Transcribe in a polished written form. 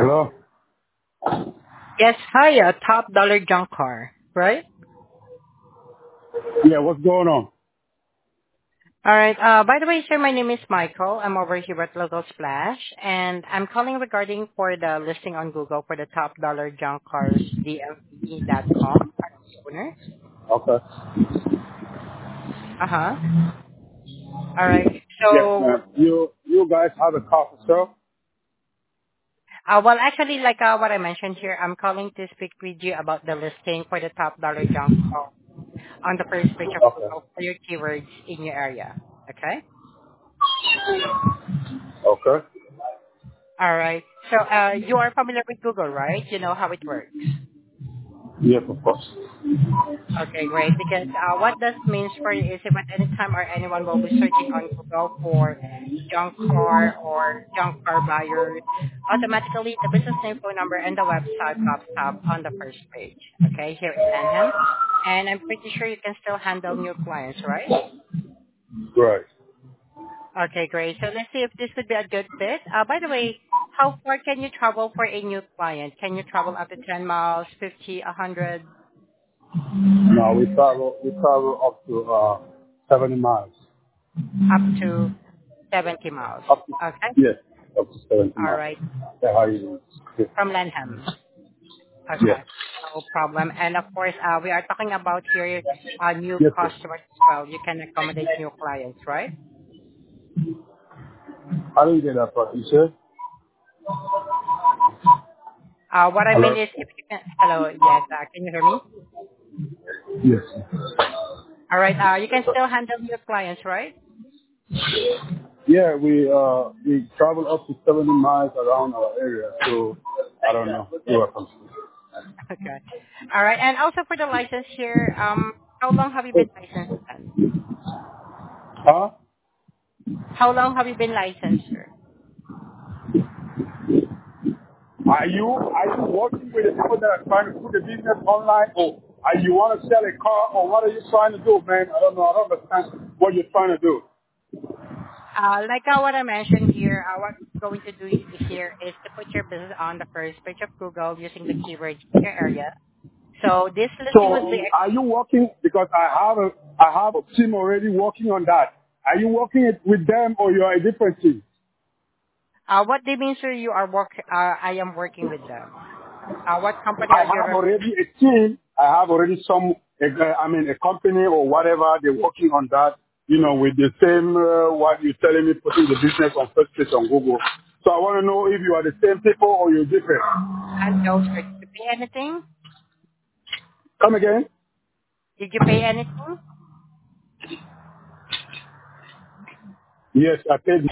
Hello? Yes, hi, top dollar junk car, right? Yeah, what's going on? All right. By the way, sir, my name is Michael. I'm over here at Local Splash, and I'm calling regarding for the listing on Google for the top dollar junk cars, DMV.com. Owner. Okay. Uh-huh. All right. Yes, So, ma'am. You guys have a car for sale? well, actually, like what I mentioned here, I'm calling to speak with you about the listing for the top dollar junk car on the first page of Okay. Google for your keywords in your area. Okay. Okay. All right. So, you are familiar with Google, right? You know how it works. Yes, of course. Okay, great. Because what this means for you is if at any time or anyone will be searching on Google for junk car or junk car buyer, automatically the business name, phone number, and the website pops up on the first page. Okay, here in Lanham. And I'm pretty sure you can still handle new clients, right? Right. Okay, great. So let's see if this would be a good fit. By the way, how far can you travel for a new client? Can you travel up to 10 miles, 50, 100, No, we travel up to 70 miles. up to 70 miles? Up to Okay. yes, up to 70 All miles. right. Yeah, how you doing? Yes. From Lanham. Yes. Okay. No problem. And of course, we are talking about here new Yes, sir. customers as well. You can accommodate new clients, right? I didn't get that part. You said? What I mean Hello? is, if you can, hello, yes, can you hear me? Yes. All right. You can still handle new clients, right? Yeah, we travel up to 70 miles around our area, so I don't know. You're welcome. Okay. All right. And also for the license here, how long have you been licensed then? Huh? How long have you been licensed, sir? Are you working with the people that are trying to put the business online, or are you want to sell a car, or what are you trying to do, man? I don't know. I don't understand what you're trying to do. Like what I mentioned here, what we're going to do here is to put your business on the first page of Google using the keywords in your area. So this listing would be, So are you working? Because I have a team already working on that. Are you working with them, or you are a different team? what they mean, sir, you are I am working with them. What company I are you have referring? already a team. I have already a company or whatever. They're working on that. With the same what you're telling me, putting the business on first page on Google. So I want to know if you are the same people or you're different. And no, sir, did you pay anything? Come again? Did you pay anything? Yes, I paid.